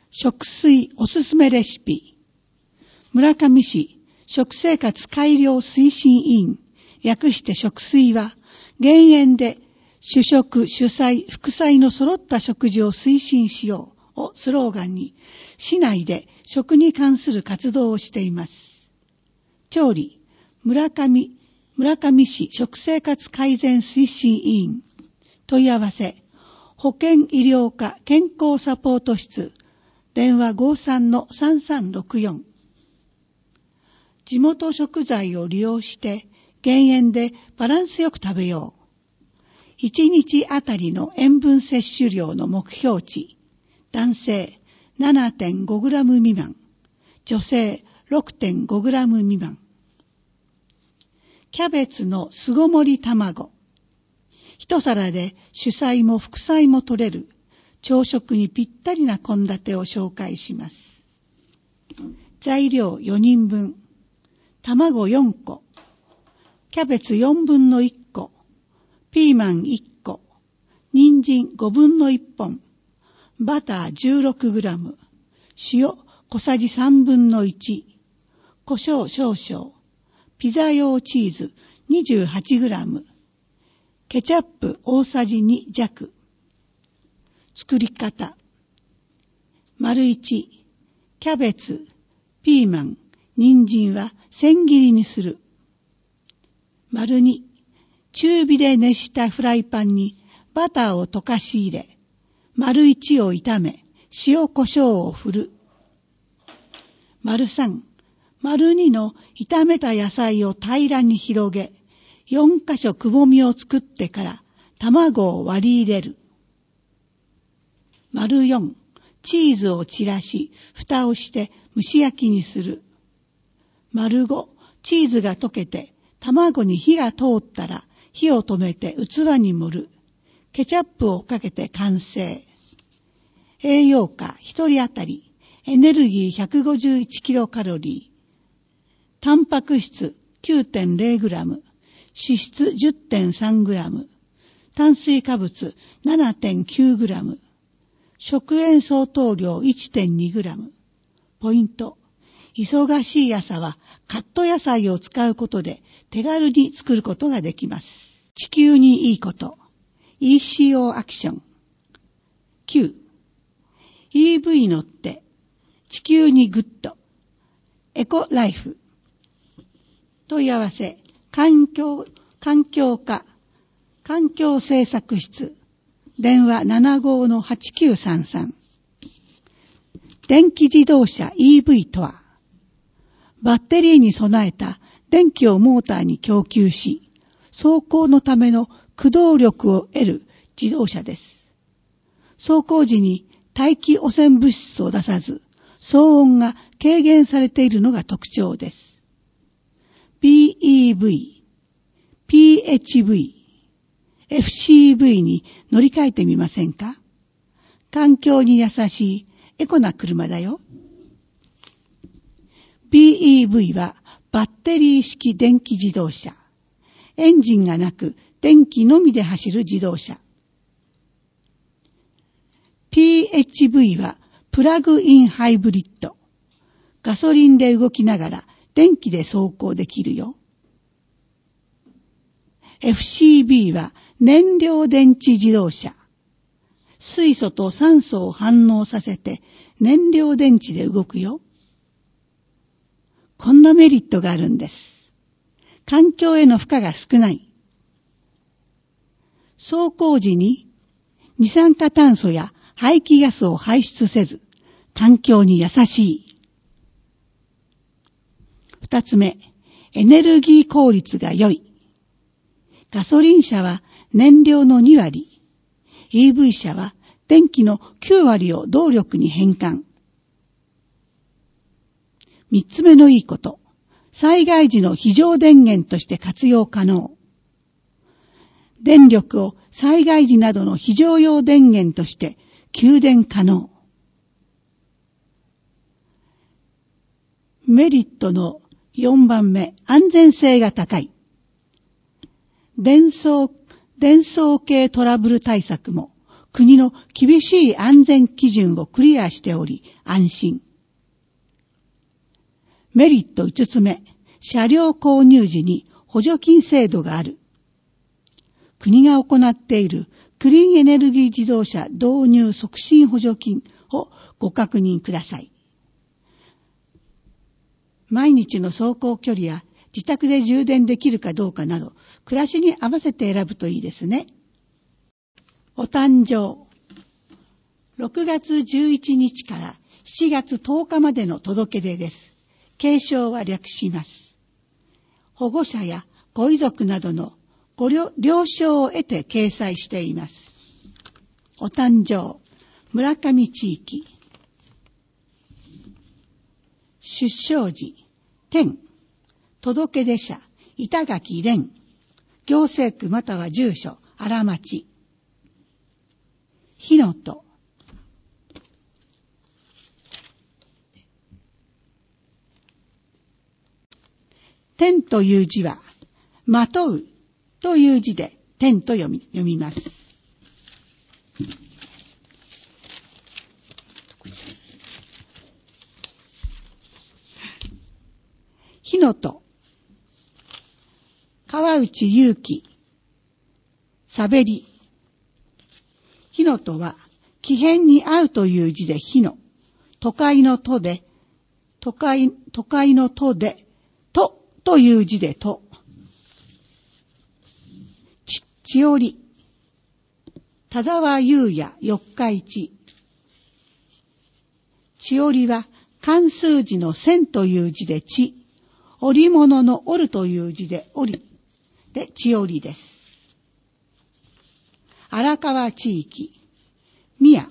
食水おすすめレシピ。村上市食生活改良推進委員、略して食水は、減塩で主食、主菜、副菜の揃った食事を推進しようをスローガンに、市内で食に関する活動をしています。調理、村上市食生活改善推進委員。問い合わせ、保健医療課健康サポート室、電話 53-3364。地元食材を利用して減塩でバランスよく食べよう。1日あたりの塩分摂取量の目標値、男性 7.5g 未満、女性 6.5g 未満。キャベツの巣ごもり卵。一皿で主菜も副菜も取れる朝食にぴったりな献立を紹介します。材料4人分。卵4個。キャベツ4分の1個。ピーマン1個。人参5分の1本。バター 16g。塩小さじ3分の1。胡椒少々。ピザ用チーズ 28g。ケチャップ大さじ2弱。作り方。丸1、キャベツ、ピーマン、人参は千切りにする。丸2、中火で熱したフライパンにバターを溶かし入れ、丸1を炒め、塩コショウを振る。丸3、丸2の炒めた野菜を平らに広げ、4箇所くぼみを作ってから卵を割り入れる。丸4、チーズを散らし、蓋をして蒸し焼きにする。丸5、チーズが溶けて卵に火が通ったら火を止めて器に盛る。ケチャップをかけて完成。栄養価1人当たりエネルギー151キロカロリー。タンパク質 9.0g。脂質 10.3g。炭水化物 7.9g。食塩相当量 1.2g。ポイント。忙しい朝はカット野菜を使うことで手軽に作ることができます。地球にいいこと。ECO アクション。9. EV 乗って地球にグッド。エコライフ。問い合わせ。環境課、環境政策室、電話 75-8933。電気自動車 EV とは、バッテリーに備えた電気をモーターに供給し、走行のための駆動力を得る自動車です。走行時に大気汚染物質を出さず、騒音が軽減されているのが特徴です。BEV、PHV、FCV に乗り換えてみませんか？環境に優しいエコな車だよ。BEV はバッテリー式電気自動車。エンジンがなく電気のみで走る自動車。PHV はプラグインハイブリッド。ガソリンで動きながら電気で走行できるよ。FCV は燃料電池自動車。水素と酸素を反応させて燃料電池で動くよ。こんなメリットがあるんです。環境への負荷が少ない。走行時に二酸化炭素や排気ガスを排出せず、環境に優しい。二つ目、エネルギー効率が良い。ガソリン車は燃料の2割、EV 車は電気の9割を動力に変換。三つ目のいいこと、災害時の非常電源として活用可能。電力を災害時などの非常用電源として給電可能。メリットの4番目、安全性が高い。電装系トラブル対策も国の厳しい安全基準をクリアしており安心。メリット5つ目、車両購入時に補助金制度がある。国が行っているクリーンエネルギー自動車導入促進補助金をご確認ください。毎日の走行距離や自宅で充電できるかどうかなど、暮らしに合わせて選ぶといいですね。お誕生。6月11日から7月10日までの届け出です。継承は略します。保護者やご遺族などのご了承を得て掲載しています。お誕生。村上地域。出生時。天。届出者。板垣蓮。行政区または住所。荒町。火のと。天という字は、まとうという字で天と読みます。火のと、川内優輝、さべり。火のとは、木偏に合うという字で火の、都会の都で、都会の都で、という字でと。千織。田沢優也四日市。千織は漢数字の千という字で千、織物の織るという字で織で千織です。荒川地域。宮。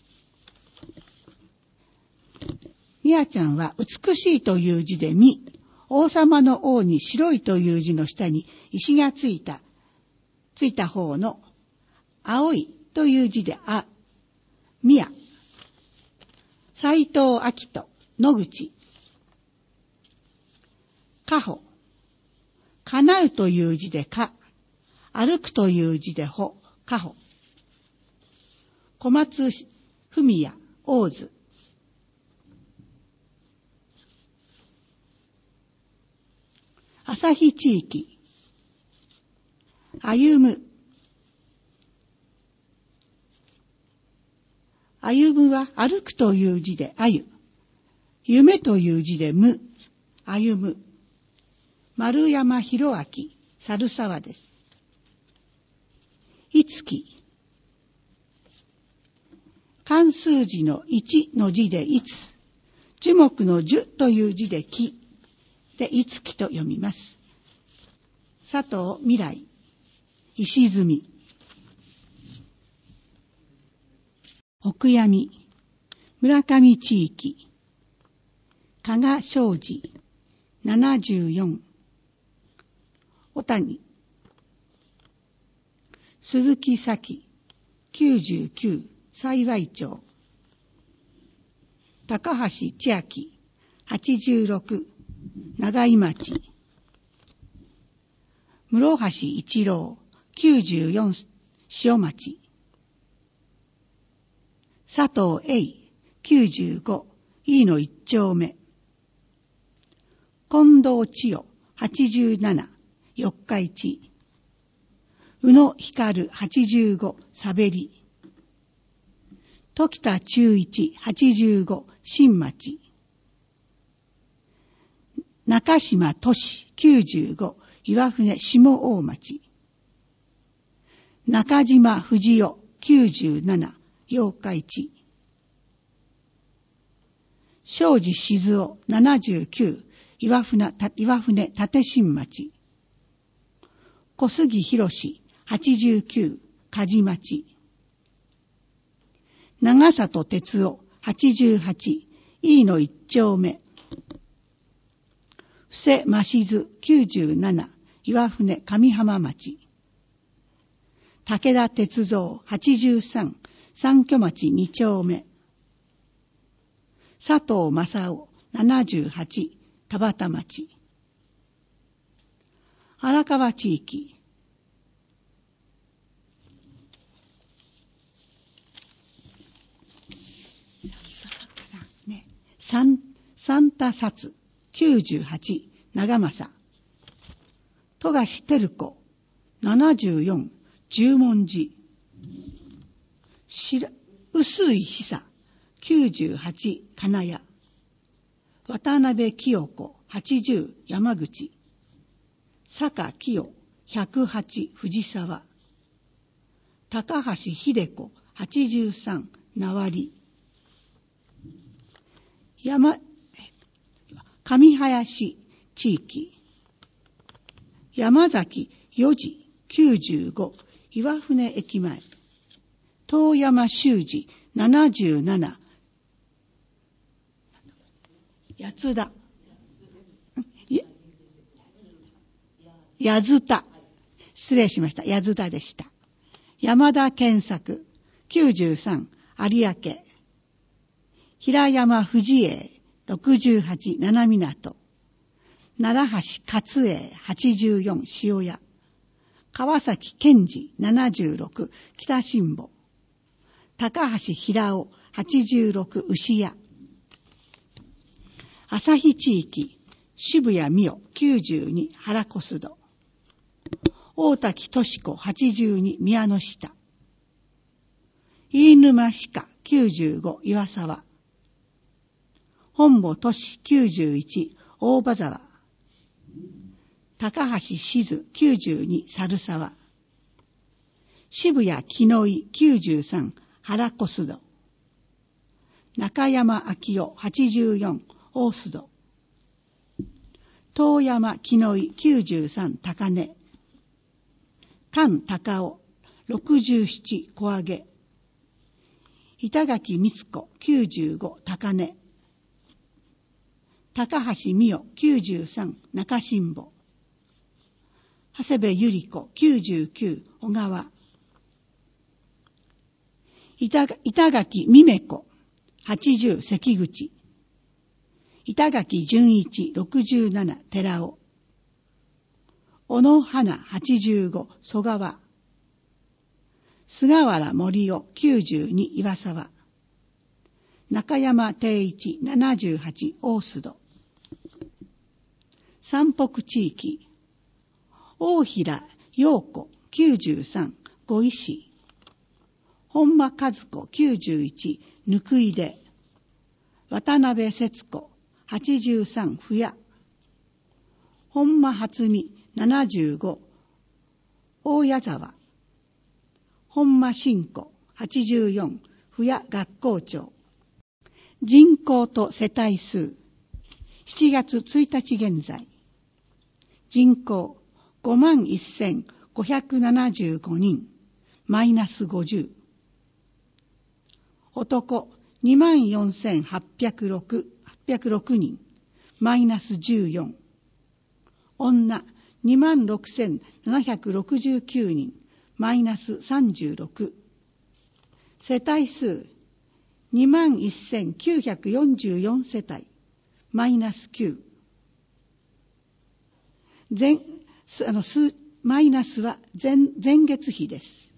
宮ちゃんは美しいという字で美。王様の王に白いという字の下に石がついた方の青いという字であ、宮。斎藤明人、野口。かほ。叶うという字でか、歩くという字でほ、かほ。小松文也、大津。旭地域。歩む。歩むは歩くという字であゆ。夢という字でむ。歩む。丸山博明、猿沢です。いつき。漢数字の一の字でいつ。樹木の樹という字で木。で、いつきと読みます。佐藤未来、石積。奥闇、村上地域。加賀昌司、74。小谷。鈴木咲、99。幸町。高橋千秋、86。長井町。室橋一郎、94。塩町。佐藤栄、95。飯野一丁目。近藤千代、87。四日市。宇野光、85。さべり。時田中一、85。新町。中島俊、95。岩船下大町。中島藤代、97。八日市。庄司静雄、79。岩船立新町。小杉博士、89。梶町。長里哲夫、88。飯野一丁目。布施増津、97。岩船上浜町。武田鉄三、83。三居町2丁目。佐藤正夫、78。田端町。荒川地域。 三田薩98、長政。富樫照子74、十文字。臼井久98、金谷。渡辺清子80、山口。坂清108、藤沢。高橋秀子83、名張。上林地域。山崎4時95、岩船駅前。遠山修司77、八田。八津田。失礼しました。八津田でした。山田健作93、有明。平山藤栄68、七港。奈良橋勝栄84、塩谷。川崎健二76、北新保。高橋平尾86、牛谷。旭地域、渋谷美代92、原小須戸。大滝敏子82、宮の下。飯沼歯科95、岩沢。本母都市91、大場沢。高橋静92、猿沢。渋谷木の井93、原小須戸。中山昭夫84、大須戸。遠山木の井93、高根。菅高尾67、小上げ。板垣光子95、高根。高橋美代93、中新保。長谷部百合子99、小川。板垣美芽子80、関口。板垣純一67、寺尾。小野花85、曽川。菅原森夫92、岩沢。中山定一78、大須戸。山北地域。大平陽子93、五石。本間和子91、ぬくいで。渡辺節子83、ふや。本間初美75、大谷沢。本間新子84、ふや学校長。人口と世帯数。7月1日現在。人口51,575 人、マイナス50。男24,806 人、マイナス14。女26,769 人、マイナス36。世帯数21,944 世帯、マイナス9。マイナスは前月比です。